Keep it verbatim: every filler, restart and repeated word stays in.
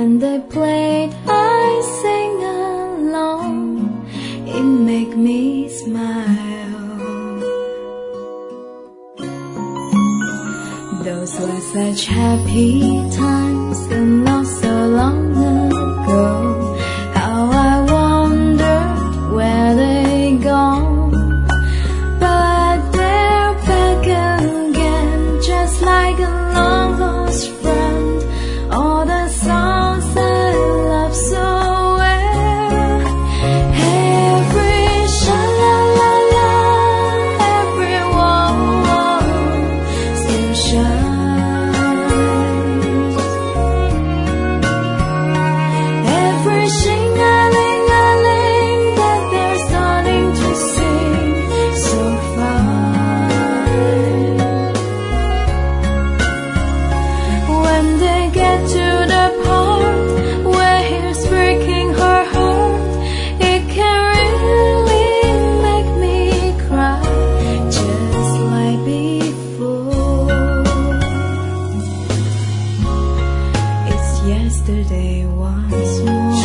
When they played, I sing along. It make me smile. Those were such happy times and love so long ago. How I wondered where they gone, but they're back again, just like a long lost friend. All the songs I love so well, every sha-la-la-la, every wall still shines. Every shing-a-ling-a-ling that they're starting to sing so fine. When they get to the part where he's breaking her heart, it can really make me cry, just like before. It's yesterday once more.